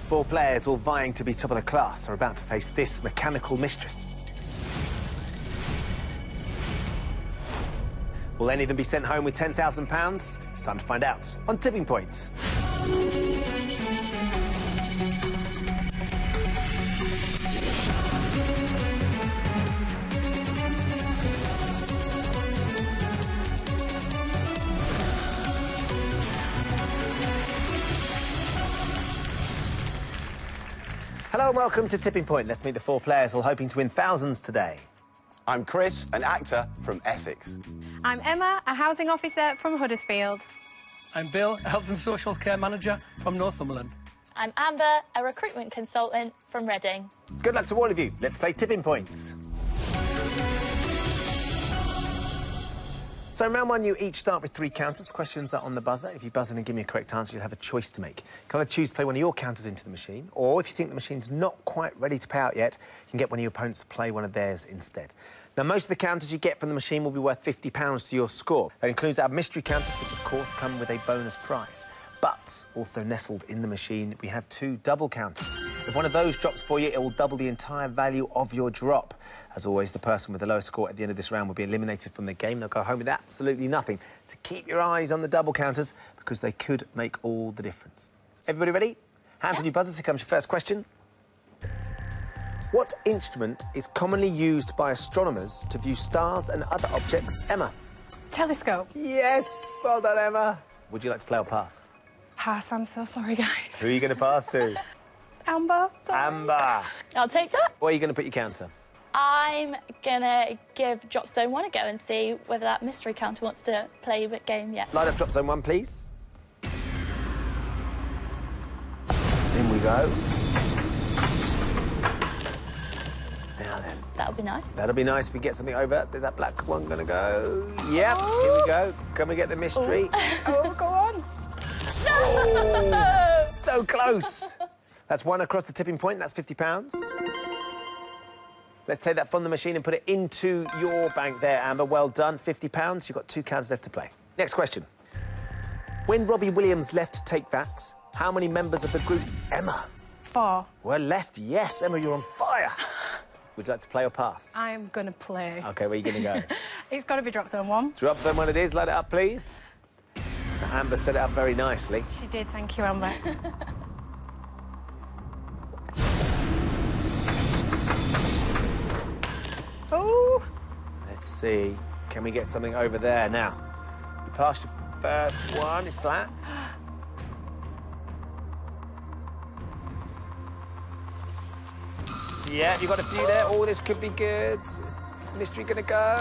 Four players, all vying to be top of the class, are about to face this mechanical mistress. Will any of them be sent home with £10,000? It's time to find out on Tipping Point. Hello and welcome to Tipping Point. Let's meet the four players all hoping to win thousands today. I'm Chris, an actor from Essex. I'm Emma, a housing officer from Huddersfield. I'm Bill, a health and social care manager from Northumberland. I'm Amber, a recruitment consultant from Reading. Good luck to all of you. Let's play Tipping Points. So in round one, you each start with 3 counters. Questions are on the buzzer. If you buzz in and give me a correct answer, you'll have a choice to make. You can either choose to play one of your counters into the machine, or if you think the machine's not quite ready to pay out yet, you can get one of your opponents to play one of theirs instead. Now, most of the counters you get from the machine will be worth £50 to your score. That includes our mystery counters, which, of course, come with a bonus prize. But also nestled in the machine, we have 2 double counters. If one of those drops for you, it will double the entire value of your drop. As always, the person with the lowest score at the end of this round will be eliminated from the game. They'll go home with absolutely nothing. So keep your eyes on the double counters, because they could make all the difference. Everybody ready? Hands on your buzzers. Here comes your first question. What instrument is commonly used by astronomers to view stars and other objects? Emma. Telescope. Yes, well done, Emma. Would you like to play or pass? Pass, I'm so sorry, guys. Who are you going to pass to? Amber. Sorry. Amber. I'll take that. Where are you going to put your counter? I'm gonna give Drop Zone 1 a go and see whether that mystery counter wants to play the game yet. Light up Drop Zone 1, please. In we go. Now then. That'll be nice. That'll be nice if we get something over. Is that black one going to go? Yep, here we go. Can we get the mystery? Oh, go on. Oh, so close. That's 1 across the tipping point. That's £50. Let's take that from the machine and put it into your bank there, Amber. Well done. £50. You've got 2 counters left to play. Next question. When Robbie Williams left Take That, how many members of the group? Emma. 4. Were left. Yes, Emma, you're on fire. Would you like to play or pass? I'm gonna play. OK, where are you going to go? It's got to be Drop Zone 1. Drop Zone 1 it is. Light it up, please. So Amber set it up very nicely. She did, thank you, Amber. Oh! Let's see. Can we get something over there? Now, you passed your first one. It's flat. Yeah, you got a few there. Oh, this could be good. Is mystery going to go?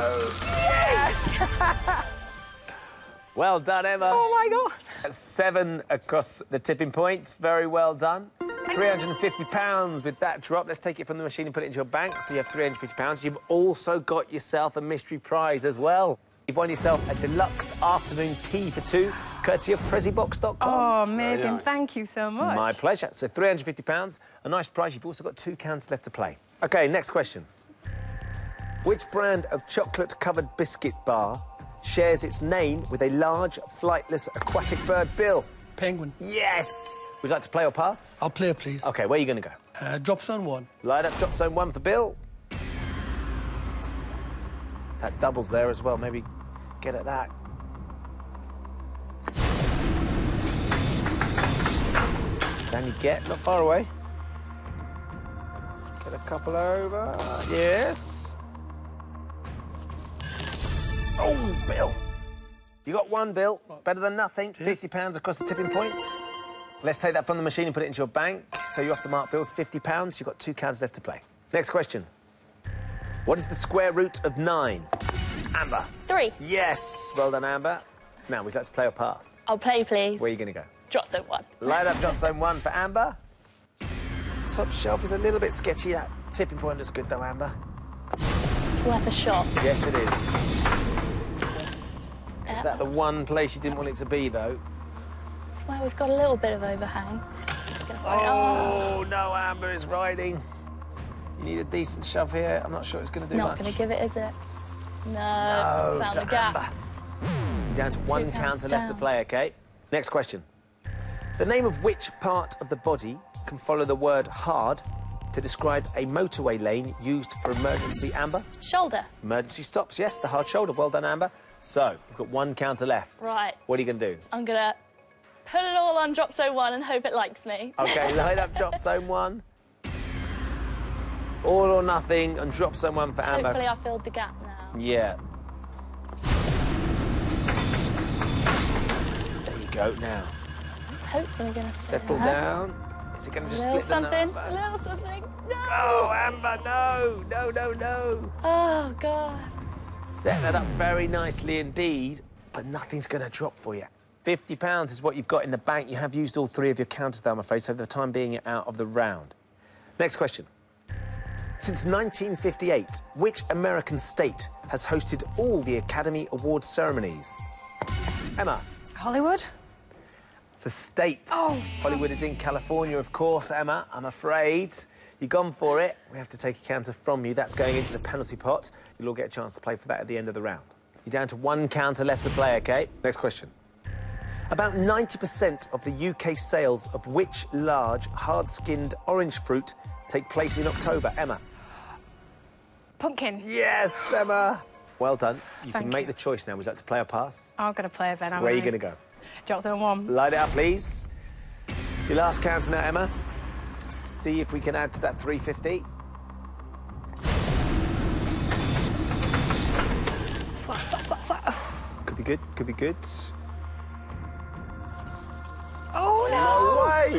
Yes! Well done, Emma. Oh, my God. That's 7 across the tipping points. Very well done. £350 with that drop. Let's take it from the machine and put it into your bank. So you have £350. You've also got yourself a mystery prize as well. You've won yourself a deluxe afternoon tea for 2, courtesy of Prezzybox.com. Oh, amazing. Nice. Thank you so much. My pleasure. So £350, a nice prize. You've also got 2 counters left to play. OK, next question. Which brand of chocolate-covered biscuit bar shares its name with a large, flightless aquatic bird, Bill? Penguin. Yes! Would you like to play or pass? I'll play, please. OK, where are you going to go? Drop Zone 1. Light up Drop Zone 1 for Bill. That doubles there as well. Maybe get at that. Can you get? Not far away. Get a couple over. Yes. Oh, Bill. You got 1, Bill. Better than nothing. £50 across the tipping points. Let's take that from the machine and put it into your bank. So you're off the mark, Bill. £50. You've got 2 counters left to play. Next question. What is the square root of 9? Amber. 3. Yes. Well done, Amber. Now, would you like to play or pass? I'll play, please. Where are you going to go? Drop Zone 1. Light up Drop Zone 1 for Amber. Top shelf is a little bit sketchy. That tipping point looks good, though, Amber. It's worth a shot. Yes, it is. Is that the one place you didn't want it to be, though? It's where we've got a little bit of overhang. Oh, no, Amber is riding. You need a decent shove here. I'm not sure it's going to do much. Not going to give it, is it? No, No, it's so found the Amber. gaps. You're down to 1 counts counter left to down. play, OK? Next question. The name of which part of the body can follow the word hard to describe a motorway lane used for emergency, Amber? Shoulder. Emergency stops, yes, the hard shoulder. Well done, Amber. So, we've got one counter left. Right. What are you going to do? I'm going to put it all on drop zone 1 and hope it likes me. OK, line up drop zone 1. All or nothing and drop zone 1 for Amber. Hopefully I filled the gap now. Yeah. There you go, now. It's hopefully going to Settle down. Is it going to just split the something. number? A little something. No! Oh, Amber, no! No, no, no. Oh, God. Set that up very nicely indeed, but nothing's going to drop for you. £50 is what you've got in the bank. You have used all 3 of your counters, though, I'm afraid, so for the time being, you're out of the round. Next question. Since 1958, which American state has hosted all the Academy Awards ceremonies? Emma. Hollywood? It's a state. Oh. Hollywood is in California, of course, Emma. I'm afraid. You've gone for it. We have to take a counter from you. That's going into the penalty pot. You'll all get a chance to play for that at the end of the round. You're down to 1 counter left to play, OK? Next question. About 90% of the UK sales of which large, hard-skinned orange fruit take place in October? Emma. Pumpkin. Yes, Emma. Well done. You Thank can make you. the choice now. Would you like to play or pass? I'm going to play it then. Where are you going to go? Drop zone 1. Light it up, please. Your last counter now, Emma. See if we can add to that 350. Could be good, could be good. Oh, no! No way!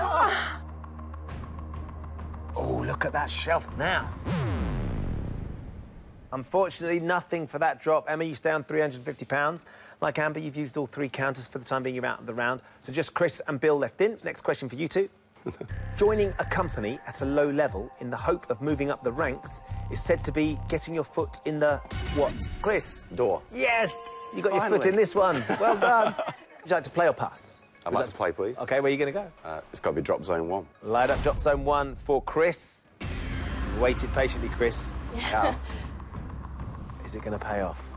Oh, look at that shelf now. Unfortunately, nothing for that drop. Emma, you stay on £350. Like Amber, you've used all 3 counters for the time being. You're out of the round. So just Chris and Bill left in. Next question for you two. Joining a company at a low level in the hope of moving up the ranks is said to be getting your foot in the what? Chris? Door. Yes! You got your foot Finally. in this one. Well done. Would you like to play or pass? I'd like to play, please. OK, where are you going to go? It's got to be drop zone 1. Light up drop zone 1 for Chris. Waited patiently, Chris. Yeah. Is it going to pay off?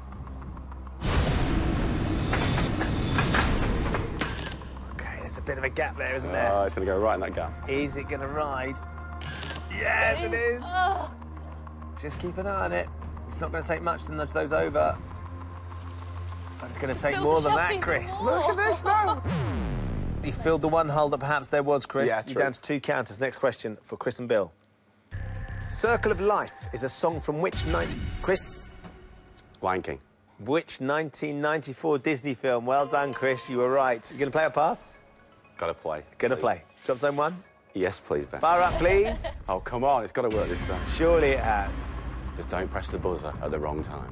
OK, there's a bit of a gap there, isn't there? It's going to go right in that gap. Is it going to ride? Yes, it is. Oh, Just keep an eye on it. It's not going to take much to nudge those over. But it's going to take filled more the than shelf that, even Chris. more. Look at this now. He filled the one hole that perhaps there was, Chris. Yeah, You're true. down to 2 counters. Next question for Chris and Bill. Circle of Life is a song from which Chris? Lion King. Which 1994 Disney film? Well done, Chris. You were right. You going to play or pass? Got to play. Going to please. play. Drop zone 1. Yes, please, Ben. Fire up, please. Oh, come on. It's got to work this time. Surely it has. Just don't press the buzzer at the wrong time.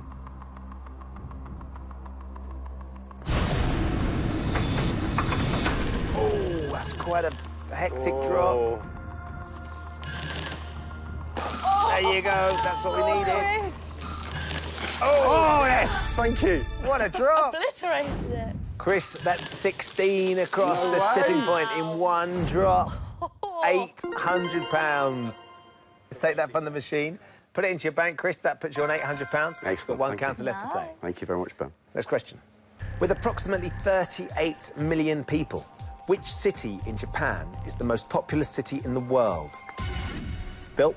Oh, that's quite a hectic drop. There you go. That's what we needed. Chris. Oh, yes. Thank you. What a drop. obliterated it. Chris, that's 16 across No the way. tipping point in 1 drop. £800. Let's take that from the machine. Put it into your bank, Chris. That puts you on £800. Excellent, Got 1 thank you. counter left to play. Thank you very much, Ben. Next question. With approximately 38 million people, which city in Japan is the most populous city in the world? Bill?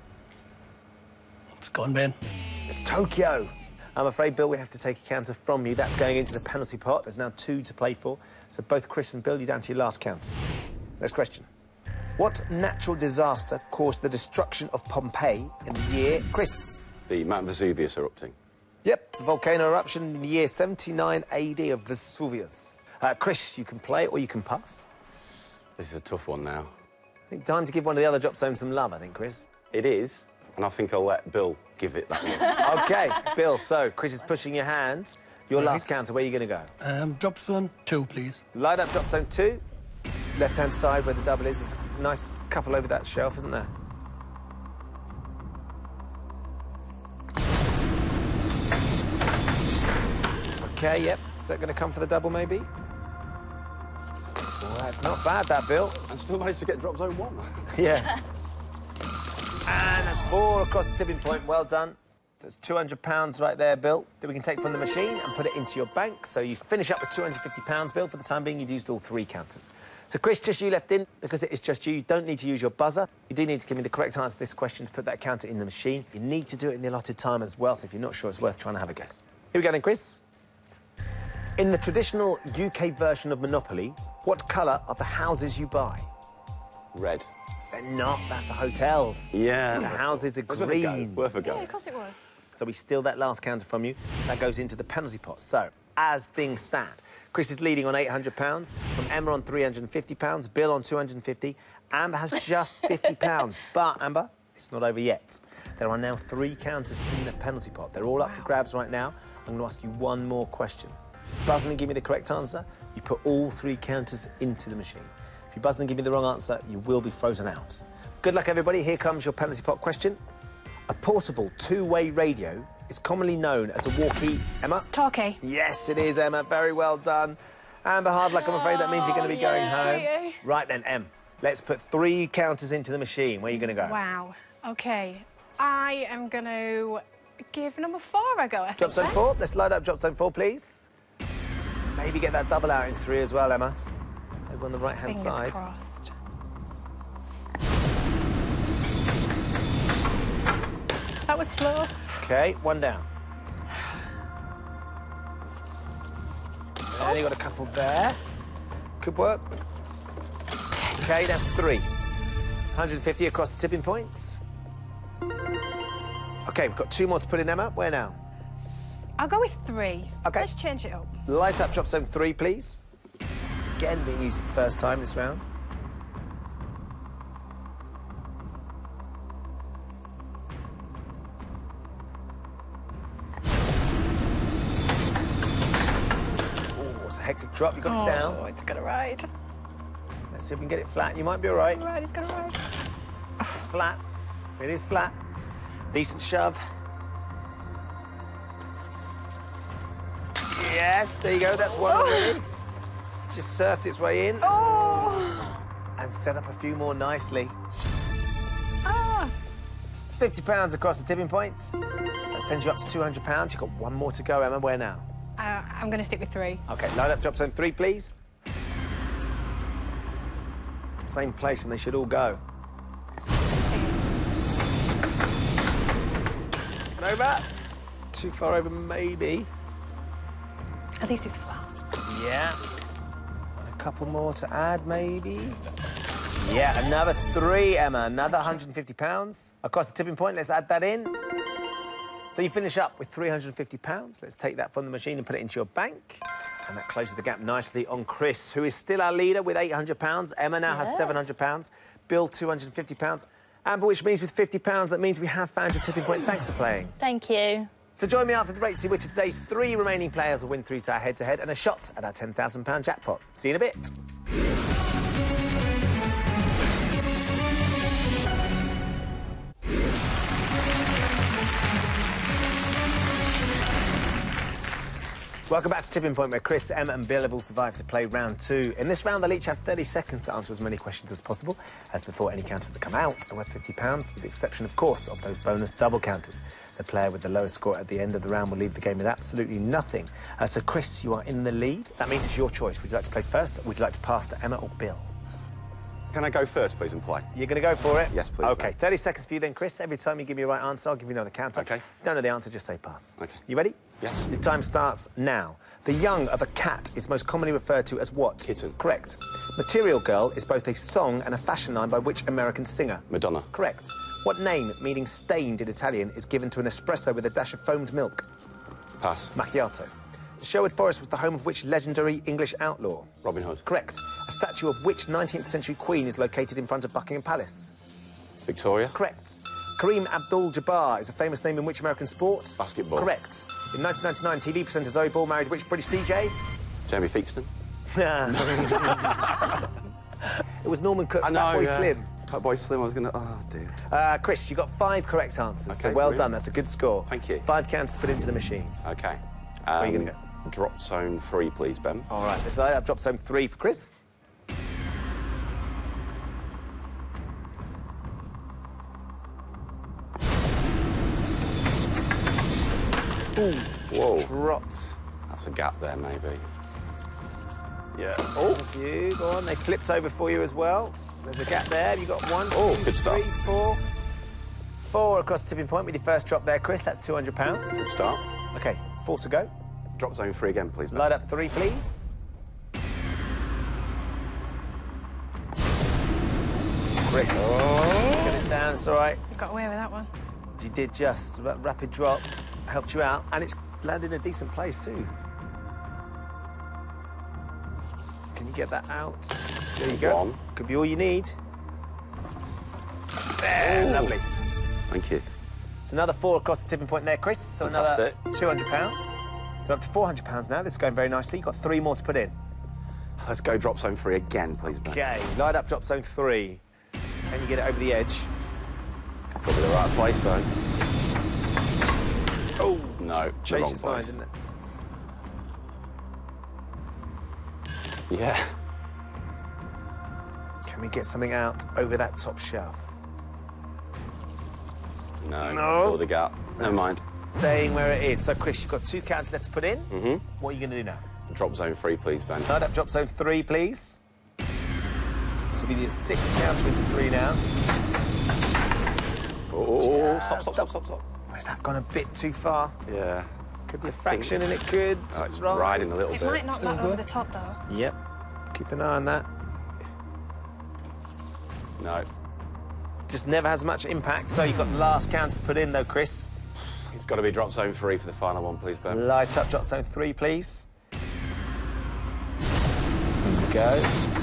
It's gone, Ben. It's Tokyo. I'm afraid, Bill, we have to take a counter from you. That's going into the penalty pot. There's now 2 to play for. So both Chris and Bill, you're down to your last counters. Next question. What natural disaster caused the destruction of Pompeii in the year... Chris? The Mount Vesuvius erupting. Yep, the volcano eruption in the year 79 AD of Vesuvius. Chris, you can play or you can pass. This is a tough one now. I think time to give one of the other drop zones some love, I think, Chris. It is, and I think I'll let Bill give it that one. OK, Bill, so Chris is pushing your hand. Your last counter, where are you going to go? Drop zone 2, please. Light up drop zone 2. Left-hand side where the double is. There's a nice couple over that shelf, isn't there? OK, yep. Is that going to come for the double, maybe? Well, that's not bad, that, Bill. And still managed to get drop zone 1. Yeah. And that's 4 across the tipping point. Well done. That's £200 right there, Bill, that we can take from the machine and put it into your bank. So you finish up with £250, Bill. For the time being, you've used all 3 counters. So, Chris, just you left in. Because it is just you don't need to use your buzzer. You do need to give me the correct answer to this question to put that counter in the machine. You need to do it in the allotted time as well, so if you're not sure, it's worth trying to have a guess. Here we go then, Chris. In the traditional UK version of Monopoly, what colour are the houses you buy? Red. They're not. That's the hotels. Yeah. The houses are Worth a go. green. Worth a go. Yeah, of course it was. So we steal that last counter from you. That goes into the penalty pot. So, as things stand, Chris is leading on £800, from Emma on £350, Bill on £250. Amber has just £50. But, Amber, it's not over yet. There are now 3 counters in the penalty pot. They're all up for grabs right now. I'm going to ask you one more question. Buzz in and give me the correct answer. You put all 3 counters into the machine. If you buzz in and give me the wrong answer, you will be frozen out. Good luck, everybody. Here comes your penalty pot question. A portable 2-way radio is commonly known as a walkie. Emma? Talkie. Yes, it is, Emma. Very well done. Amber, hard luck, I'm afraid. That means you're going to be going home. sweetie. Right then, Em, let's put 3 counters into the machine. Where are you going to go? Wow. OK. I am going to give number 4 a go, I think. Drop zone then. 4. Let's light up drop zone 4, please. Maybe get that double out in 3 as well, Emma. Over on the right-hand Fingers side. crossed. That was slow. OK, 1 down. And you got a couple there. Could work. OK, that's 3. 150 across the tipping points. OK, we've got 2 more to put in, Emma. Where now? I'll go with 3. OK. Let's change it up. Light up drop zone 3, please. Again, being used for the first time this round. Oh, it's a hectic drop. You got it down. Oh, it's gonna ride. Let's see if we can get it flat. You might be all right. Right, it's gonna ride. It's flat. It is flat. Decent shove. Yes, there you go. That's one already. Just surfed its way in Oh! and set up a few more nicely. Ah! £50 across the tipping points. That sends you up to £200. You've got 1 more to go, Emma. Where now? I'm gonna stick with 3. OK, line up drop zone 3, please. Same place, and they should all go. Over. Too far over, maybe. At least it's flat. Yeah. And a couple more to add, maybe. Yeah, another 3, Emma. Another £150. Across the tipping point, let's add that in. So you finish up with £350. Let's take that from the machine and put it into your bank. And that closes the gap nicely on Chris, who is still our leader with £800. Emma now has £700. Bill, £250. Amber, which means with £50, that means we have found your tipping point. Thanks for playing. Thank you. So join me after the break to see which of today's 3 remaining players will win through to our head-to-head and a shot at our £10,000 jackpot. See you in a bit. Welcome back to Tipping Point, where Chris, Emma and Bill have all survived to play round 2. In this round, they'll each have 30 seconds to answer as many questions as possible. As before, any counters that come out are worth £50, with the exception, of course, of those bonus double counters. The player with the lowest score at the end of the round will leave the game with absolutely nothing. So, Chris, you are in the lead. That means it's your choice. Would you like to play first, or would you like to pass to Emma or Bill? Can I go first, please, and play? You're going to go for it? Yes, please. OK, 30 seconds for you then, Chris. Every time you give me a right answer, I'll give you another counter. OK. If you don't know the answer, just say pass. OK. You ready? Yes. Your time starts now. The young of a cat is most commonly referred to as what? Kitten. Correct. Material Girl is both a song and a fashion line by which American singer? Madonna. Correct. What name, meaning stained in Italian, is given to an espresso with a dash of foamed milk? Pass. Macchiato. The Sherwood Forest was the home of which legendary English outlaw? Robin Hood. Correct. A statue of which 19th century queen is located in front of Buckingham Palace? Victoria. Correct. Kareem Abdul-Jabbar is a famous name in which American sport? Basketball. Correct. In 1999, TV presenter Zoe Ball married which British DJ? Jamie Theakston. It was Norman Cook, I know, Fatboy yeah. Slim. Fatboy Slim, I was going to... Oh, dear. Chris, you got 5 correct answers, so OK, well brilliant. done. That's a good score. Thank you. 5 counts to put into the machine. OK. Where are you going to go? Drop zone 3, please, Ben. All right, let's light up drop zone 3 for Chris. Ooh, Whoa. dropped. That's a gap there, maybe. Yeah. Oh, you go on. They flipped over for you as well. There's a gap there. You got 1, Oh, 2, good start. 3, 4. 4 across the tipping point with your first drop there, Chris. That's £200. Good start. Okay, 4 to go. Drop zone 3 again, please, Ben. Light up 3, please. Chris. Get it down. It's all right. You got away with that one. You did just. Rapid drop helped you out, and it's landed in a decent place too. Can you get that out? There you go. One. Could be all you need. There, lovely. Thank you. It's another 4 across the tipping point there, Chris. So Fantastic. another £200. So up to £400 now. This is going very nicely. You've got 3 more to put in. Let's go drop zone 3 again, please, Ben. Okay, light up drop zone 3. Can you get it over the edge? It's got to be the right place, though. Oh, No, the changed wrong its mind, place. didn't it? Yeah. Can we get something out over that top shelf? No. No. Fill the gap. Never mind. Staying where it is. So, Chris, you've got 2 counters left to put in. Mm-hmm. What are you going to do now? Drop zone 3, please, Ben. Light up drop zone 3, please. This will be the 6th counter into 3 now. Oh, Just stop. Where's that gone a bit too far? Yeah. Could be a fraction and it could. Oh, it's riding a little It bit. might knock that over the top, though. Yep. Keep an eye on that. No. Just never has much impact. So you've got the last counter to put in, though, Chris. It's got to be drop zone 3 for the final one, please, Ben. Light up drop zone 3, please. There you go.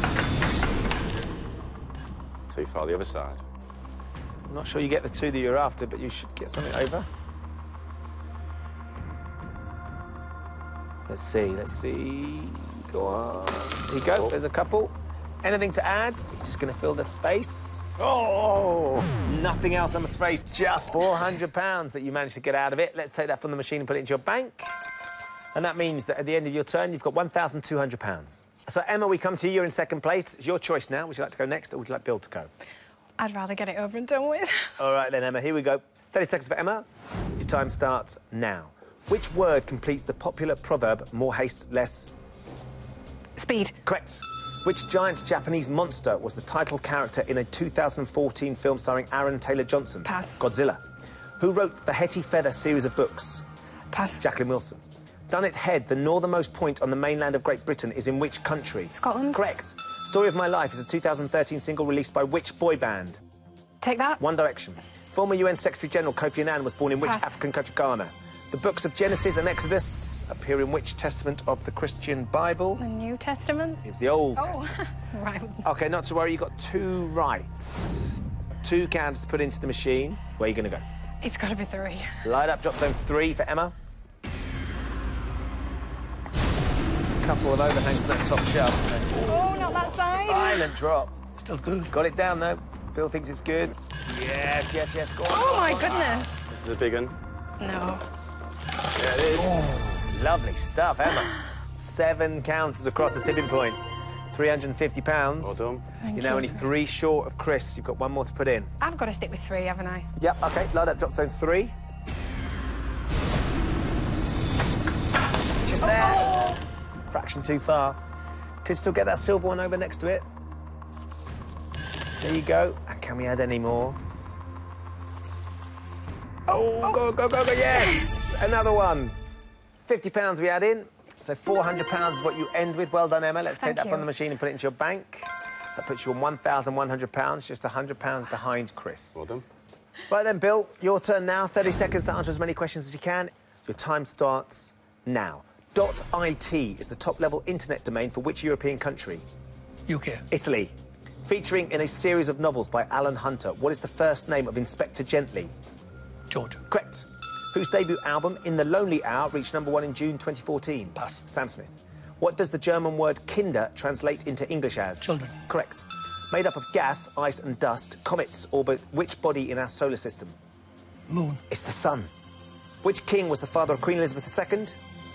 Too far the other side. I'm not sure you get the 2 that you're after, but you should get something over. Let's see. Go on. There you go, there's a couple. Anything to add? You're just going to fill the space. Oh! Nothing else, I'm afraid. Just £400 that you managed to get out of it. Let's take that from the machine and put it into your bank. And that means that at the end of your turn, you've got £1,200. So, Emma, we come to you. You're in second place. It's your choice now. Would you like to go next, or would you like Bill to go? I'd rather get it over and done with. All right, then, Emma, here we go. 30 seconds for Emma. Your time starts now. Which word completes the popular proverb, more haste, less... Speed. Correct. Which giant Japanese monster was the title character in a 2014 film starring Aaron Taylor-Johnson? Pass. Godzilla. Who wrote the Hetty Feather series of books? Pass. Jacqueline Wilson. Dunnet Head, the northernmost point on the mainland of Great Britain, is in which country? Scotland. Correct. Story of My Life is a 2013 single released by which boy band? Take that. One Direction. Former UN Secretary-General Kofi Annan was born in which Pass. African country? Ghana. The books of Genesis and Exodus appear in which testament of the Christian Bible? The New Testament. It's the Old Testament. Right. OK, not to worry, you got 2 rights. 2 counters to put into the machine. Where are you going to go? It's got to be 3. Light up drop zone 3 for Emma. There's a couple of overhangs on that top shelf. Oh, not that side. Violent drop. Still good. Got it down, though. Bill thinks it's good. Yes. Go on. Oh, my goodness. This is a big one. No. There it is. Lovely stuff, Emma. 7 counters across the tipping point. £350. Well done. You're now only 3 short of Chris. You've got 1 more to put in. I've got to stick with 3, haven't I? Yep, OK. Light up drop zone 3. Just there. Fraction too far. Could still get that silver one over next to it. There you go. And can we add any more? Oh, go, yes! Another one. £50 we add in. So £400 is what you end with. Well done, Emma. Let's take Thank that from you. the machine and put it into your bank. That puts you on £1,100, just £100 behind Chris. Well done. Right then, Bill, your turn now. 30 seconds to answer as many questions as you can. Your time starts now. .it is the top-level internet domain for which European country? UK. Italy. Featuring in a series of novels by Alan Hunter, what is the first name of Inspector Gently? Georgia. Correct. Whose debut album, In the Lonely Hour, reached #1 in June 2014? Pass. Sam Smith. What does the German word Kinder translate into English as? Children. Correct. Made up of gas, ice and dust, comets orbit which body in our solar system? Moon. It's the sun. Which king was the father of Queen Elizabeth II?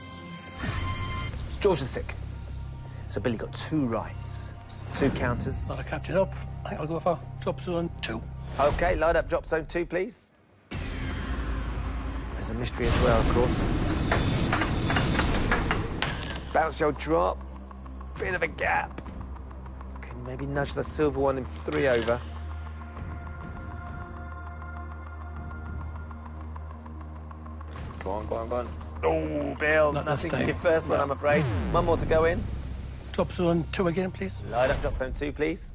George VI. So Billy got 2 rights. 2 counters. Not catching up. I think I'll go for drop zone 2. OK, light up drop zone 2, please. There's a mystery as well, of course. Bounce shell drop. Bit of a gap. Can you maybe nudge the silver one in 3 over? Go on, go on, go on. Oh, Bill, Not nothing this for your time. first one, No. I'm afraid. One more to go in. Drop zone 2 again, please. Light up drop zone 2, please.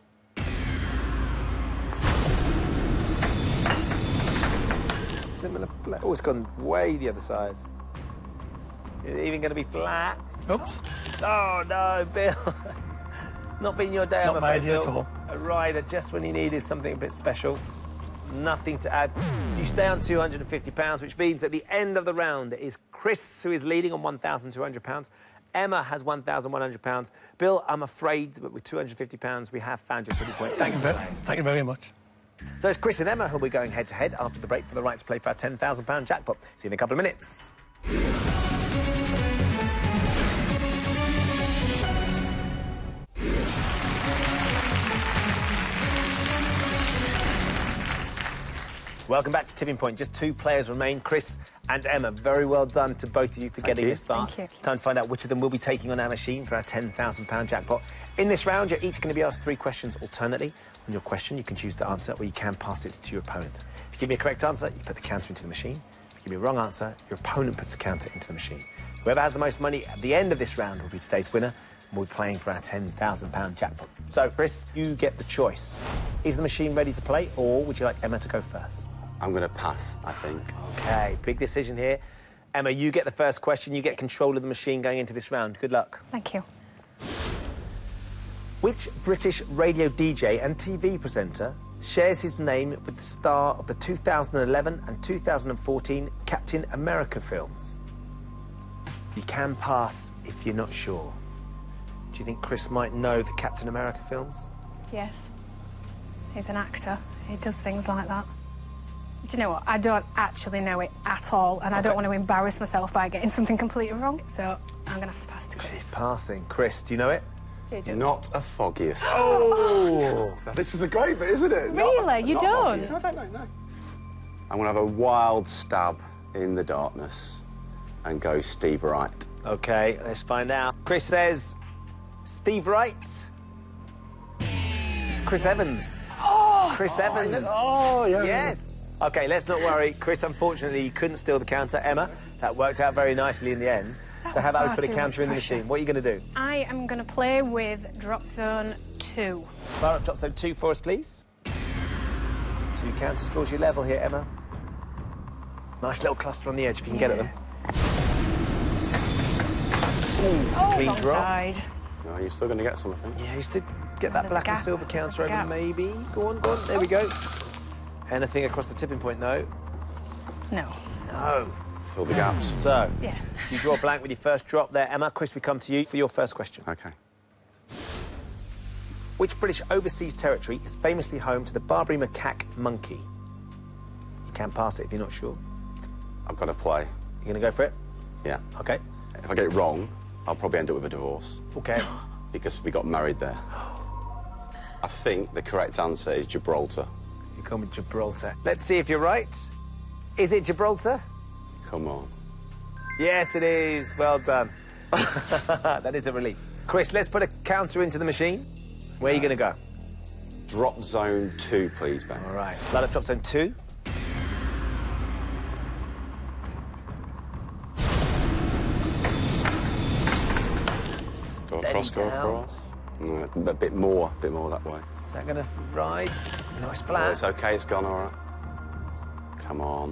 Similar play. Oh, it's gone way the other side. Is it even going to be flat? Oops. Oh, no, Bill. Not been your day, Not I'm my afraid, idea at Bill. all. A rider just when you needed something a bit special. Nothing to add. So you stay on £250, which means at the end of the round, it is Chris who is leading on £1,200. Emma has £1,100. Bill, I'm afraid that with £250, we have found your tipping point. Thanks for playing. Thank you very much. So it's Chris and Emma who will be going head-to-head after the break for the right to play for our £10,000 jackpot. See you in a couple of minutes. Welcome back to Tipping Point. Just 2 players remain, Chris and Emma. Very well done to both of you for getting you. this far. Thank you. It's time to find out which of them will be taking on our machine for our £10,000 jackpot. In this round, you're each going to be asked 3 questions alternately. On your question, you can choose to answer or you can pass it to your opponent. If you give me a correct answer, you put the counter into the machine. If you give me a wrong answer, your opponent puts the counter into the machine. Whoever has the most money at the end of this round will be today's winner. And we'll be playing for our £10,000 jackpot. So, Chris, you get the choice. Is the machine ready to play, or would you like Emma to go first? I'm going to pass, I think. OK, big decision here. Emma, you get the first question. You get control of the machine going into this round. Good luck. Thank you. Which British radio DJ and TV presenter shares his name with the star of the 2011 and 2014 Captain America films? You can pass if you're not sure. Do you think Chris might know the Captain America films? Yes. He's an actor. He does things like that. Do you know what? I don't actually know it at all, and I don't want to embarrass myself by getting something completely wrong, so I'm going to have to pass to Chris. She's passing. Chris, do you know it? Not a foggiest. Oh! This is the great bit, isn't it? Really? You don't? I don't know, no. I'm going to have a wild stab in the darkness and go Steve Wright. OK, let's find out. Chris says Steve Wright. It's Chris Evans. Oh! Chris Evans. Oh, yeah. Yes. OK, let's not worry. Chris, unfortunately, you couldn't steal the counter. Emma, that worked out very nicely in the end. So how about we far put a too counter much in the pressure. machine? What are you going to do? I am going to play with drop zone 2. Fire up drop zone 2 for us, please. 2 counters draws you level here, Emma. Nice little cluster on the edge if you can get at them. Ooh, it's a clean wrong drop. side. No, you're still going to get something. Yeah, you still get that There's a black and gap. silver counter There's a over, gap. maybe. Go on, go on. There we go. Anything across the tipping point, though? No. No. Fill the gaps. So, Yeah. you draw a blank with your first drop there. Emma, Chris, we come to you for your first question. OK. Which British overseas territory is famously home to the Barbary macaque monkey? You can pass it if you're not sure. I've got to play. You're going to go for it? Yeah. OK. If I get it wrong, I'll probably end up with a divorce OK. because we got married there. I think the correct answer is Gibraltar. You come with Gibraltar. Let's see if you're right. Is it Gibraltar? Come on. Yes, it is. Well done. That is a relief. Chris, let's put a counter into the machine. Where are you going to go? Drop zone 2, please, Ben. All right. Light up drop zone 2. Go across, go down. across. No, a bit more that way. Is that going to ride? Nice Oh, flat. it's OK, it's gone all right. Come on.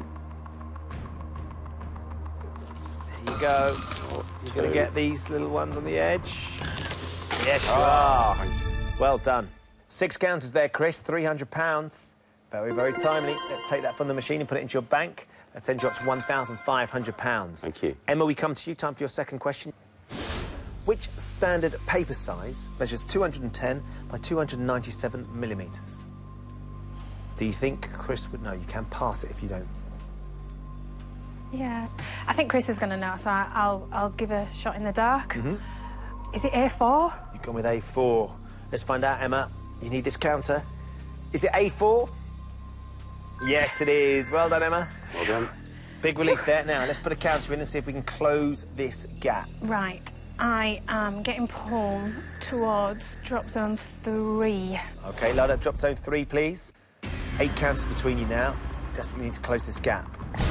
There you go. You're going to get these little ones on the edge. Yes, you are. Well done. 6 counters there, Chris. £300. Very, very timely. Let's take that from the machine and put it into your bank. That sends you up to £1,500. Thank you. Emma, we come to you. Time for your second question. Which standard paper size measures 210 by 297 millimetres? Do you think Chris would know? You can pass it if you don't. Yeah. I think Chris is going to know, so I'll give a shot in the dark. Is it A4? You've gone with A4. Let's find out, Emma. You need this counter. Is it A4? Yes, it is. Well done, Emma. Well done. Big relief there. Now, let's put a counter in and see if we can close this gap. Right. I am getting pulled towards drop zone 3. OK, load up drop zone 3, please. 8 counters between you now. Desperately need to close this gap.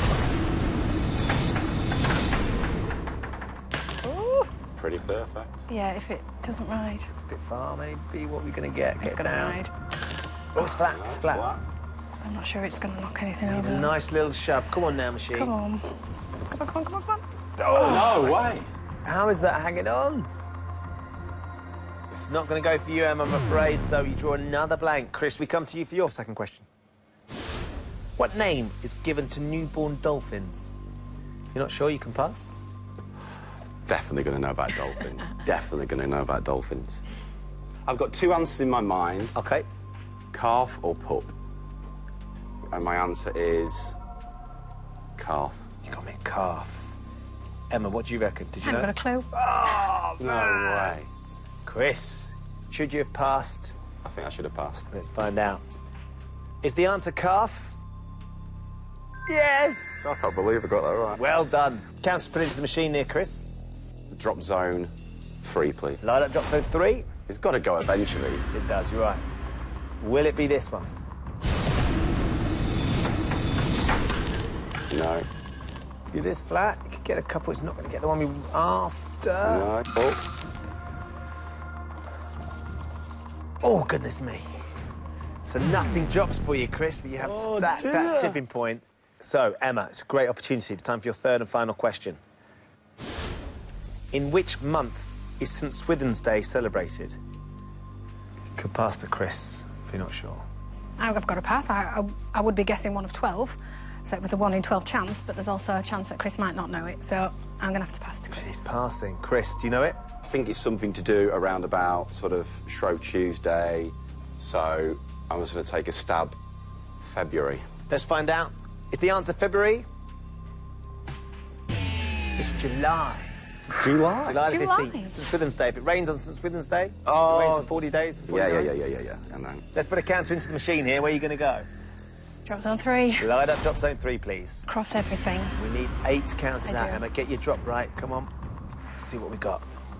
Ooh. Pretty perfect. Yeah, if it doesn't ride. It's a bit far, maybe. What are we going to get? It's going to ride. Oh, it's flat. It's flat. I'm not sure it's going to knock anything over. A nice little shove. Come on now, machine. Come on. Come on, come on, come on, come on. Oh, No way. how is that hanging on? It's not going to go for you, Em, I'm afraid, so you draw another blank. Chris, we come to you for your second question. What name is given to newborn dolphins? You're not sure you can pass? Definitely going to know about dolphins. Definitely going to know about dolphins. I've got 2 answers in my mind. OK. Calf or pup? And my answer is calf. You got me calf. Emma, what do you reckon? Did you I know? haven't got a clue. Oh, No way. Chris, should you have passed? I think I should have passed. Let's find out. Is the answer calf? Yes! I can't believe I got that right. Well done. Counts put into the machine there, Chris. Drop zone 3, please. Light up drop zone 3. It's got to go eventually. It does, you're right. Will it be this one? No. It is flat. You could get a couple. It's not going to get the one we were after. No. Oh. Oh, goodness me. So nothing drops for you, Chris, but you have stacked that tipping point. So, Emma, it's a great opportunity. It's time for your third and final question. In which month is St. Swithin's Day celebrated? Could pass to Chris, if you're not sure. I've got a pass. I would be guessing 1 of 12, so it was a 1 in 12 chance, but there's also a chance that Chris might not know it, so I'm going to have to pass to Chris. She's passing. Chris, do you know it? I think it's something to do around about sort of Shrove Tuesday. So I'm just going to take a stab. February. Let's find out. Is the answer February? It's July. July? July the July. 15th. St. Swithin's Day. If it rains on St. Swithin's Day, Oh. it rains for 40 days. For 40 Yeah. nights. And then Let's put a counter into the machine here. Where are you going to go? Drop zone 3. Light up drop zone 3, please. Cross everything. We need 8 counters I out, do. Emma. Get your drop right. Come on. Let's see what we got.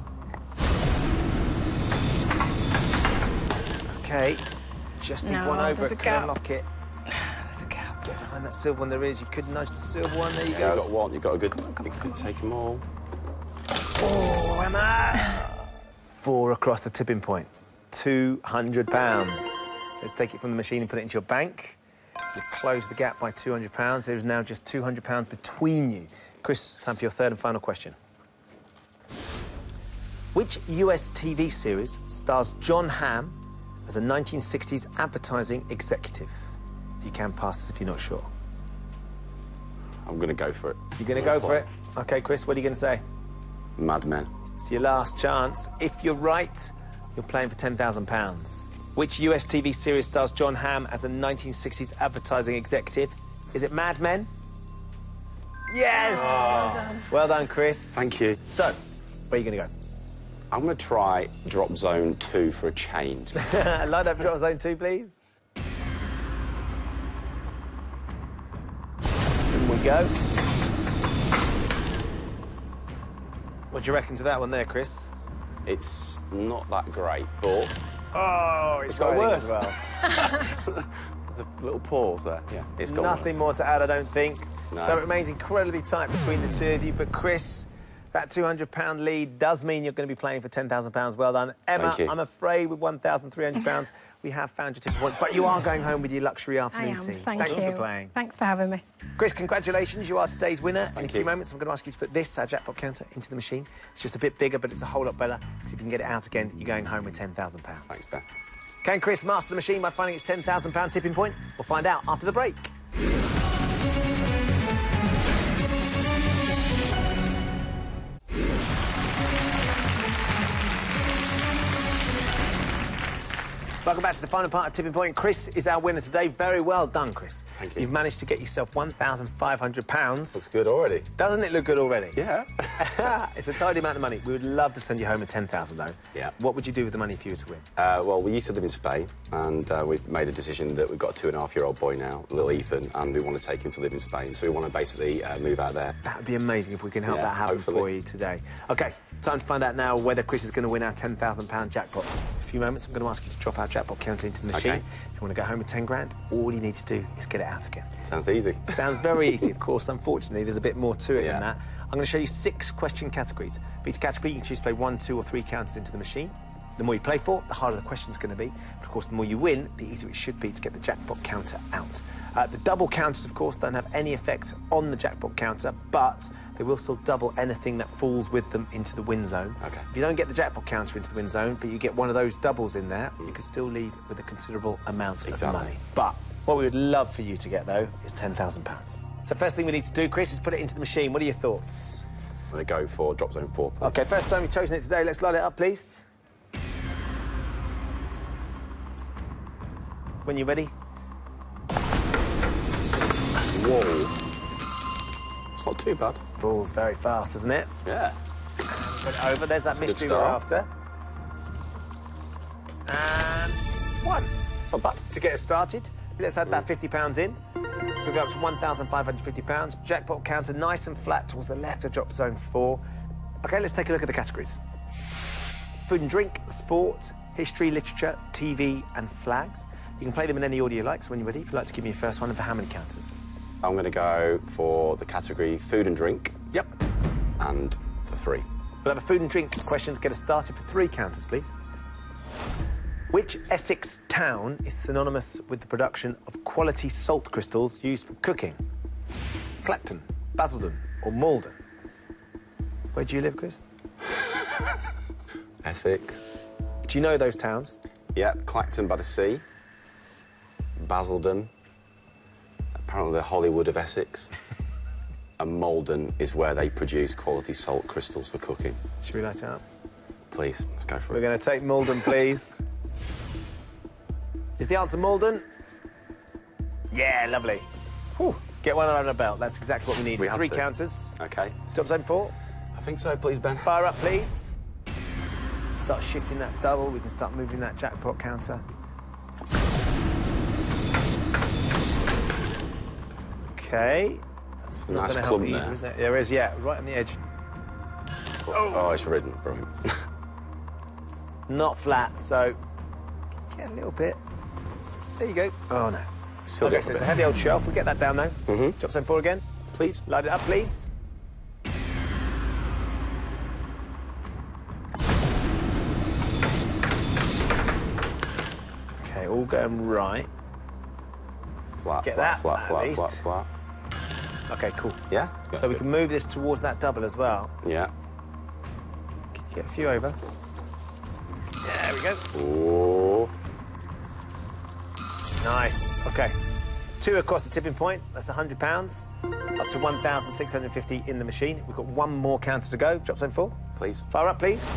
OK. Just need No, one over there's it. a Can gap. unlock it. There's a gap. Get behind that silver one there is. You could nudge the silver one. There you you go. got one. You got a good. You could take them all. Oh, Emma! 4 across the tipping point. £200. Let's take it from the machine and put it into your bank. You've closed the gap by £200. There is now just £200 between you. Chris, time for your third and final question. Which US TV series stars John Hamm as a 1960s advertising executive? You can pass this if you're not sure. I'm going to go for it. You're going to go for it? OK, Chris, what are you going to say? Mad Men. It's your last chance. If you're right, you're playing for £10,000. Which US TV series stars John Hamm as a 1960s advertising executive? Is it Mad Men? Yes! Well done, Chris. Thank you. So, where are you going to go? I'm going to try drop zone 2 for a change. Line up drop zone 2, please. In we go. What do you reckon to that one there, Chris? It's not that great, but Oh, it's got riding worse. as well. the little pause there. Yeah, it's got Nothing worse. more to add, I don't think. No. So it remains incredibly tight between the two of you. But Chris, that £200 lead does mean you're going to be playing for £10,000. Well done. Emma, Thank you. I'm afraid with £1,300, we have found your tipping point. But you are going home with your luxury I afternoon am. tea. Thanks for playing. Thanks for having me. Chris, congratulations. You are today's winner. In a Thank few you. moments, I'm going to ask you to put this jackpot counter into the machine. It's just a bit bigger, but it's a whole lot better. Because if you can get it out again, you're going home with £10,000. Thanks, Ben. Can Chris master the machine by finding its £10,000 tipping point? We'll find out after the break. Welcome back to the final part of Tipping Point. Chris is our winner today. Very well done, Chris. Thank you. You've managed to get yourself £1,500. Looks good already. Doesn't it look good already? Yeah. It's a tidy amount of money. We would love to send you home with 10,000 though. Yeah. What would you do with the money if you were to win? Well, we used to live in Spain, and we've made a decision that we've got a 2.5-year-old boy now, little Ethan, and we want to take him to live in Spain. So we want to basically move out there. That would be amazing if we can help Yeah, that happen hopefully. for you today. OK, time to find out now whether Chris is going to win our £10,000 jackpot. In a few moments, I'm going to ask you to drop our jackpot counter into the machine. OK. If you want to go home with 10 grand, all you need to do is get it out again. Sounds easy. Sounds very easy, of course. Unfortunately, there's a bit more to it Yeah. than that. I'm going to show you 6 question categories. For each category, you can choose to play 1, 2 or 3 counters into the machine. The more you play for, the harder the question's going to be. But of course, the more you win, the easier it should be to get the jackpot counter out. The double counters, of course, don't have any effect on the jackpot counter, but they will still double anything that falls with them into the win zone. OK. If you don't get the jackpot counter into the win zone, but you get one of those doubles in there, you could still leave with a considerable amount of money. But what we would love for you to get, though, is £10,000. So first thing we need to do, Chris, is put it into the machine. What are your thoughts? I'm going to go for drop zone 4, please. OK, first time you've chosen it today. Let's light it up, please. When you're ready. Whoa. It's not too bad. Falls very fast, isn't it? Yeah. Put it over. There's that That's a good mystery we're start. after. And 1. It's not bad. To get us started, let's add that £50 in. So we go up to £1,550. Jackpot counter nice and flat towards the left of drop zone 4. OK, let's take a look at the categories. Food and drink, sport, history, literature, TV and flags. You can play them in any order you like, so when you're ready, if you'd like to give me your first one, and for how many counters? I'm going to go for the category food and drink. Yep. And for 3. We'll have a food and drink question to get us started for 3 counters, please. Which Essex town is synonymous with the production of quality salt crystals used for cooking? Clacton, Basildon or Malden? Where do you live, Chris? Essex. Do you know those towns? Yep, Clacton by the Sea. Basildon. Apparently the Hollywood of Essex. And Malden is where they produce quality salt crystals for cooking. Should we light it up? Please, let's go for We're it. going to take Malden, please. Is the answer Malden? Yeah, lovely. Whew. Get one under our belt. That's exactly what we need. We have 3 to. counters. OK. Top zone 4. I think so, please, Ben. Fire up, please. Start shifting that double. We can start moving that jackpot counter. OK. That's not Nice gonna help clump either, there. is it? There is, yeah, right on the edge. Oh, it's ridden. Brilliant. Not flat, so get a little bit. There you go. Oh, no. Still Okay, got so a it's a bit. heavy old shelf. We'll get that down, though. Mm-hmm. Drop zone 4 again. Please. Light it up, please. OK, all going right. Flat, Get flat, that flat, at flat, least. flat, flat. OK, cool. Yeah? So we can move this towards that double as well. Yeah. Get a few over. There we go. Oh. Nice. OK. 2 across the tipping point. That's £100. Up to 1,650 in the machine. We've got 1 more counter to go. Drop zone 4. Please. Fire up, please.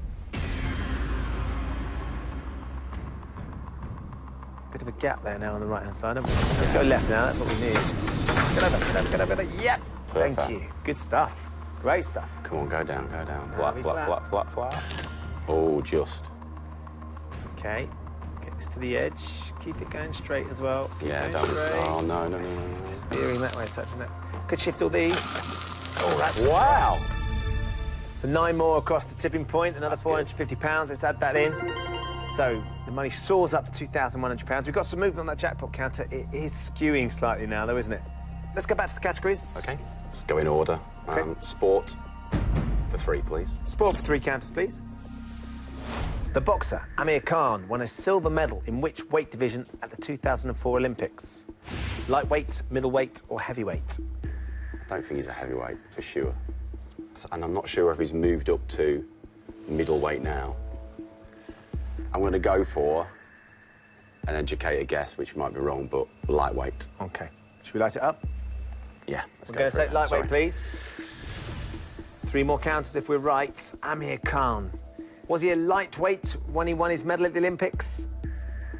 Bit of a gap there now on the right-hand side. Let's go left now. That's what we need. Get over, get over, get over. Yep. Thank Perfect. you. Good stuff. Great stuff. Come on, go down, go down. Flat, be flat, flat. flat, flat, flat. Oh, just. OK. Get this to the edge. Keep it going straight as well. Keep Yeah, going don't. straight. Oh, no, no, no, no, no. Veering that way, touching that. Could shift all these. Oh, that's Wow. So 9 more across the tipping point, another That's good. £450. Let's add that in. So the money soars up to £2,100. We've got some movement on that jackpot counter. It is skewing slightly now, though, isn't it? Let's go back to the categories. OK. Let's go in order. Okay. Sport for 3, please. Sport for 3 counters, please. The boxer, Amir Khan, won a silver medal in which weight division at the 2004 Olympics? Lightweight, middleweight or heavyweight? I don't think he's a heavyweight, for sure. And I'm not sure if he's moved up to middleweight now. I'm going to go for an educated guess, which might be wrong, but lightweight. OK. Should we light it up? Yeah, let's We're go going for to it. take lightweight, Sorry. please. 3 more counters if we're right. Amir Khan. Was he a lightweight when he won his medal at the Olympics?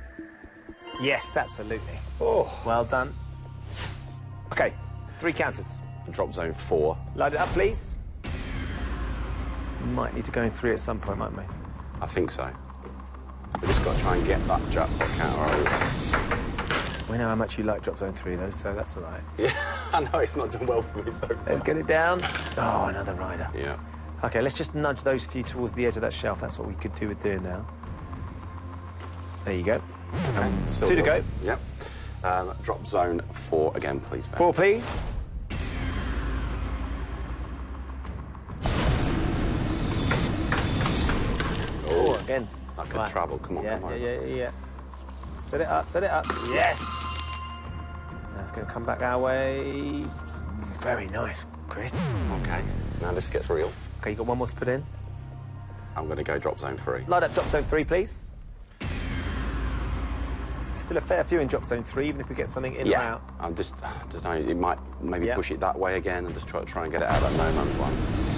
Yes, absolutely. Oh. Well done. OK, 3 counters. Drop zone 4. Light it up, please. Might need to go in 3 at some point, mightn't we? I think so. We just got to try and get that jackpot counter over. We know how much you like drop zone 3, though, so that's all right. Yeah, I know it's not done well for me so far. Let's get it down. Oh, another rider. Yeah. OK, let's just nudge those few towards the edge of that shelf. That's what we could do with doing now. There you go. Okay. 2 to go. Yep. Drop zone 4 again, please. Ben. 4, please. Oh, again. That could Right. travel. Come on, Yeah, come on. yeah. Set it up, set it up. Yes! Now it's going to come back our way. Very nice, Chris. Okay. Now this gets real. OK, you got one more to put in. I'm going to go drop zone 3. Light up drop zone 3, please. There's still a fair few in drop zone 3, even if we get something in or Yeah. out. I'm just know. It might maybe Yeah. push it that way again and just try and get it out of that no man's land.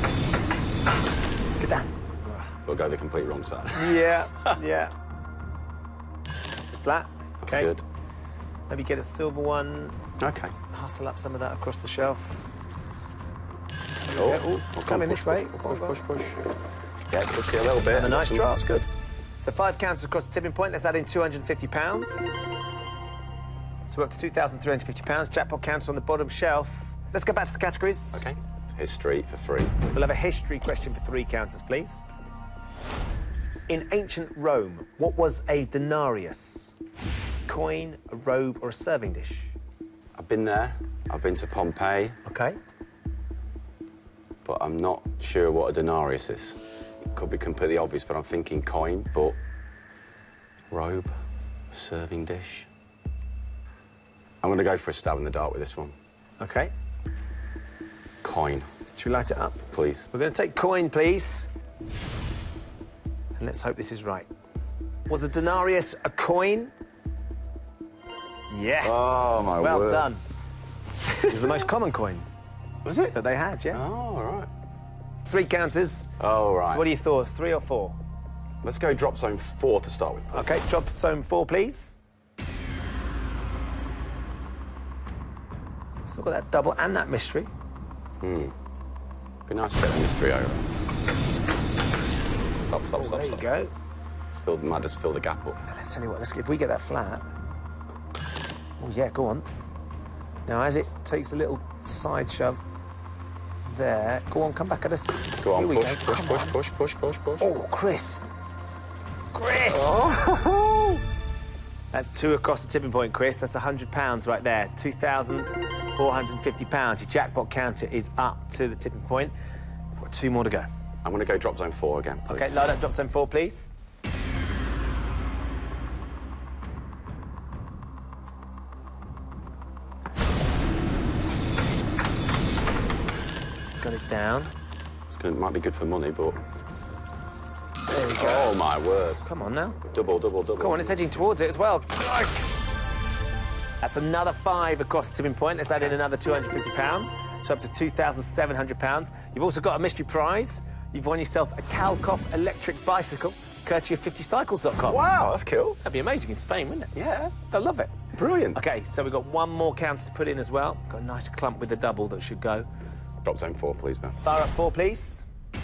Get down. We'll go the complete wrong side. Yeah, yeah. Just flat. That's OK. good. Maybe get a silver one. Okay. Hustle up some of that across the shelf. Oh, Yeah, oh, it's coming this way. Push. Yeah, push it a little bit. And a nice That's drop. That's good. So 5 counters across the tipping point. Let's add in £250. So we're up to £2,350. Jackpot counter on the bottom shelf. Let's go back to the categories. Okay. History for 3. We'll have a history question for 3 counters, please. In ancient Rome, what was a denarius? Coin, a robe, or a serving dish? I've been there. I've been to Pompeii, OK. but I'm not sure what a denarius is. Could be completely obvious, but I'm thinking coin, but robe, serving dish. I'm going to go for a stab in the dark with this one. OK. Coin, Should we light it up? please. We're going to take coin, please. And let's hope this is right. Was a denarius a coin? Yes. Oh, my well word. done. It was the most common coin Was it? that they had, yeah. Oh, all right. 3 counters. Oh, right. So what are your thoughts, 3 or 4? Let's go drop zone 4 to start with, please. OK, drop zone 4, please. Still got that double and that mystery. Be nice to get the mystery over. Stop. There you go. Might just fill the gap up. I tell you what, if we get that flat. Oh, yeah, go on. Now, as it takes a little side shove there, go on, come back at us. Go on, Here we push, go. push, Come push, on. push, push, push, push. Oh, Chris. Chris! Oh. That's 2 across the tipping point, Chris. That's £100 right there. £2,450. Your jackpot counter is up to the tipping point. We've got 2 more to go. I'm going to go drop zone 4 again, please. OK, light up drop zone 4, please. Got it down. Might be good for money, but... There we go. Oh, my word. Come on now. Double. Come on, it's edging towards it as well. That's another 5 across the tipping point. Let's add in another £250, so up to £2,700. You've also got a mystery prize. You've won yourself a Calcoff electric bicycle, courtesy of 50cycles.com. Wow, that's cool. That'd be amazing in Spain, wouldn't it? Yeah. They'll love it. Brilliant. OK, so we've got 1 more counter to put in as well. Got a nice clump with the double that should go. Drop zone 4, please, Ben. Fire up 4, please.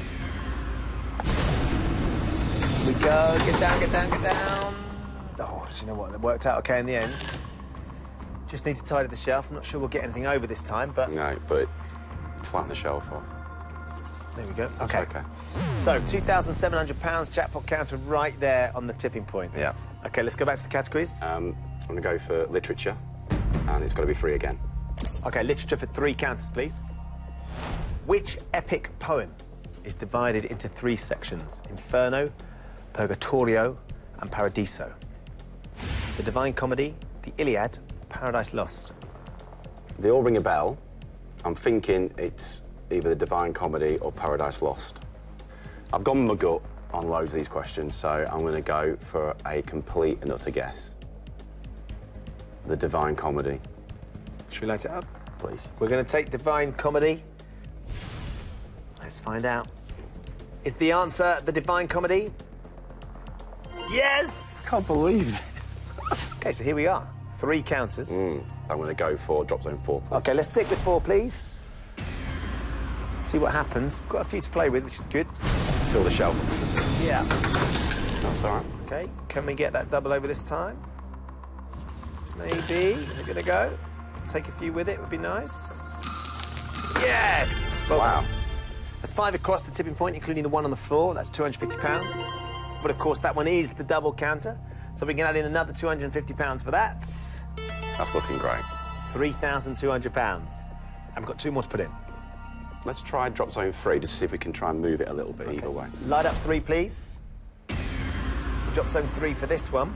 Here we go. Get down. Oh, do you know what? That worked out OK in the end. Just need to tidy the shelf. I'm not sure we'll get anything over this time, but... No, but flatten the shelf off. There we go. That's OK. okay. So, £2,700 jackpot counter right there on the tipping point. Yeah. OK, let's go back to the categories. I'm going to go for literature, and it's got to be 3 again. OK, literature for 3 counters, please. Which epic poem is divided into 3 sections? Inferno, Purgatorio, and Paradiso. The Divine Comedy, the Iliad, Paradise Lost. They all ring a bell. I'm thinking it's either the Divine Comedy or Paradise Lost. I've gone with my gut on loads of these questions, so I'm going to go for a complete and utter guess. The Divine Comedy. Should we light it up? Please. We're going to take Divine Comedy. Let's find out. Is the answer the Divine Comedy? Yes! Can't believe it. OK, so here we are. 3 counters. I'm going to go for drop zone 4, please. OK, let's stick with 4, please. See what happens. We've got a few to play with, which is good. Fill the shelf. Yeah. That's all right. OK, can we get that double over this time? Maybe. Is it going to go? Take a few with it would be nice. Yes! Well, Wow. That's 5 across the tipping point, including the one on the floor. That's £250. But of course, that one is the double counter. So we can add in another £250 for that. That's looking great. £3,200. And we've got 2 more to put in. Let's try drop zone 3 to see if we can try and move it a little bit either way. Light up 3, please. So drop zone 3 for this one.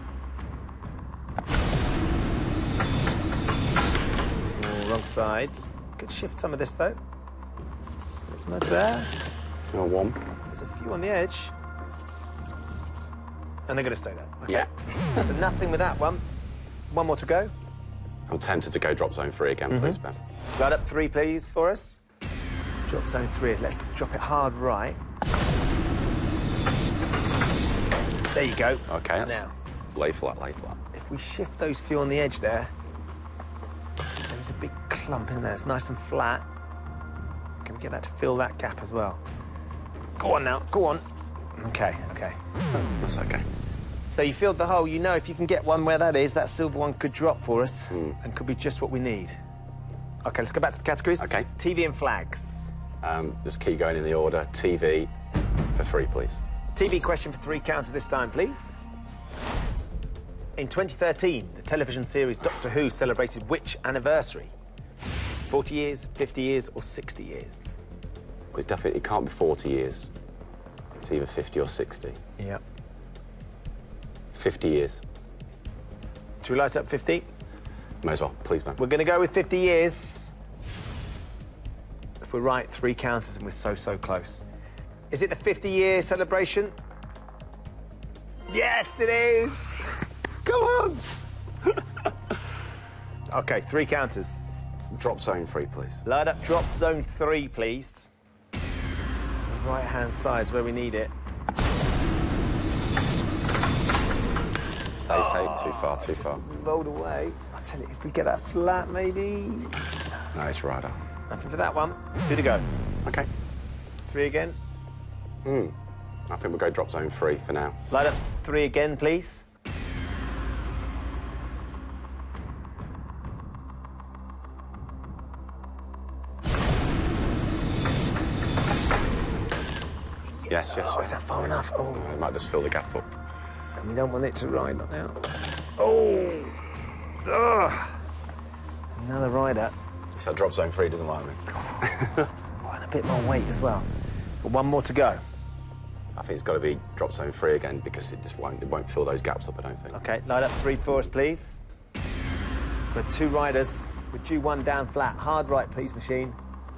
Oh, wrong side. Could shift some of this, though. Not there. Oh, 1. There's a few on the edge. And they're going to stay there. Okay. Yeah. So nothing with that one. 1 more to go. I'm tempted to go drop zone 3 again, please, Ben. Light up 3, please, for us. Drop zone 3. Let's drop it hard right. There you go. OK, that's Now, lay flat, lay flat. if we shift those few on the edge there, there's a big clump, isn't there? It's nice and flat. Can we get that to fill that gap as well? Go on now, go on. OK, OK. That's OK. So you filled the hole. You know if you can get one where that is, that silver one could drop for us and could be just what we need. OK, let's go back to the categories. OK. TV and flags. Just keep going in the order. TV for 3, please. TV question for 3 counters this time, please. In 2013, the television series Doctor Who celebrated which anniversary? 40 years, 50 years, or 60 years? Well, it can't be 40 years. It's either 50 or 60. Yeah. 50 years. Should we light up 50? May as well, please, man. We're going to go with 50 years. If we're right, 3 counters and we're so close. Is it the 50-year celebration? Yes, it is! Come on! OK, 3 counters. Drop zone 3, please. Light up drop zone 3, please. The right-hand side's where we need it. Stay safe. Too far, too far. Rolled away. I tell you, if we get that flat, maybe. No, it's right up. Nothing for that one. 2 to go. OK. 3 again. I think we'll go drop zone 3 for now. Light up 3 again, please. Yes, yes. Oh, is that far enough? Oh, It might just fill the gap up. and we don't want it to ride like now. Oh! Ugh. Another rider. It's that drop zone 3 doesn't like me. Oh, and a bit more weight as well. But 1 more to go. I think it's got to be drop zone 3 again because it won't fill those gaps up, I don't think. OK, light up 3 for us, please. So 2 riders. We're due 1 down flat. Hard right, please, machine.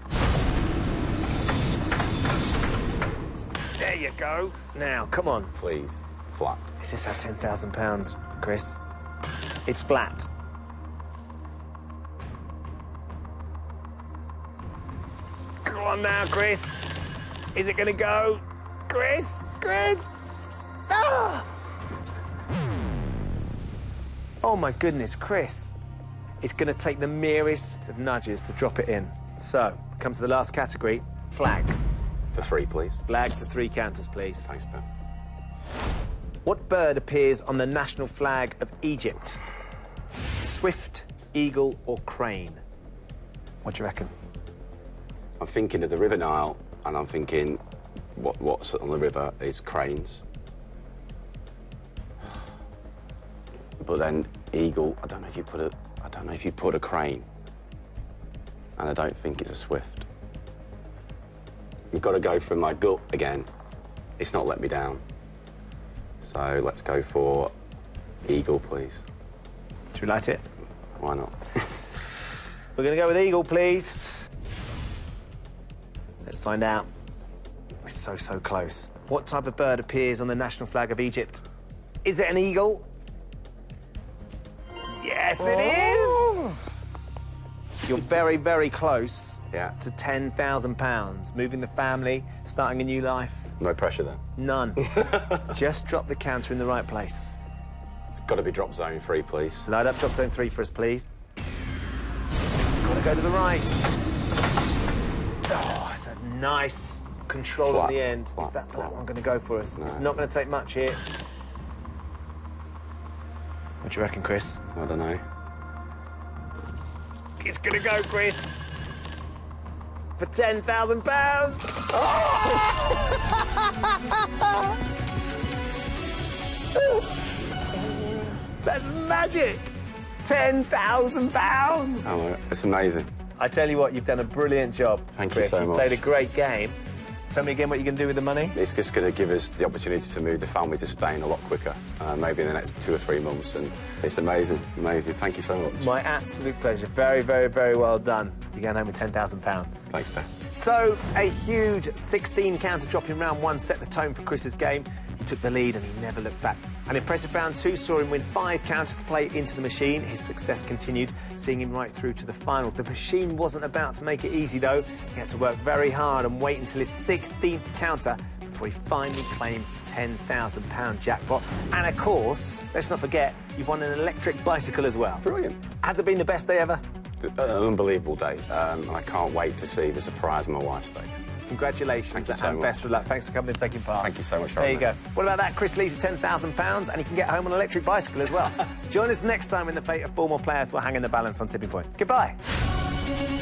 There you go. Now, come on. Please, flat. Is this our £10,000, Chris? It's flat. Come on now, Chris. Is it going to go? Chris? Chris? Ah! Oh, my goodness, Chris. It's going to take the merest of nudges to drop it in. So, come to the last category, flags. For 3, please. Flags for 3 counters, please. Thanks, Ben. What bird appears on the national flag of Egypt? Swift, eagle, or crane? What do you reckon? I'm thinking of the River Nile, and I'm thinking what's on the river is cranes. But then eagle, I don't know if you put a crane, and I don't think it's a swift. You've got to go for my gut again. It's not let me down. So let's go for eagle, please. Should we light it? Why not? We're going to go with eagle, please. Let's find out. We're so close. What type of bird appears on the national flag of Egypt? Is it an eagle? Yes, it is! You're very close Yeah. to £10,000. Moving the family, starting a new life. No pressure then. None. Just drop the counter in the right place. It's got to be drop zone 3, please. Load up drop zone 3 for us, please. Got to go to the right. Oh, it's a nice control Flat, on the end. flat, Is that flat. one going to go for us? No. It's not going to take much here. What do you reckon, Chris? I don't know. It's going to go, Chris. For £10,000. That's magic. £10,000. Oh, it's amazing. I tell you what, you've done a brilliant job. Thank you Chris. so You've much. played a great game. Tell me again what you're going to do with the money. It's just going to give us the opportunity to move the family to Spain a lot quicker, maybe in the next 2 or 3 months, and it's amazing, amazing. Thank you so much. My absolute pleasure. Very, very, very well done. You're going home with £10,000. Thanks, Beth. So, a huge 16-counter drop in round 1 set the tone for Chris's game. He took the lead and he never looked back. An impressive round 2 saw him win 5 counters to play into the machine. His success continued, seeing him right through to the final. The machine wasn't about to make it easy, though. He had to work very hard and wait until his 16th counter before he finally claimed £10,000 jackpot. And, of course, let's not forget, you've won an electric bicycle as well. Brilliant. Has it been the best day ever? An unbelievable day. I can't wait to see the surprise on my wife's face. Congratulations Thank you so and much. best of luck. Thanks for coming and taking part. Thank you so much for There you having go. me. What about that? Chris leaves with £10,000 and he can get home on an electric bicycle as well. Join us next time when the fate of 4 more players will hang in the balance on Tipping Point. Goodbye.